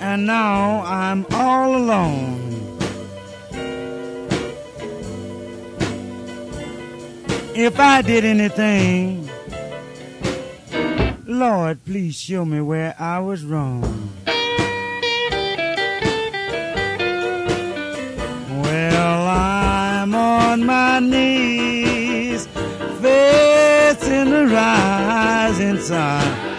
and now I'm all alone. If I did anything, Lord, please show me where I was wrong. Well, I'm on my knees, facing the rising sun.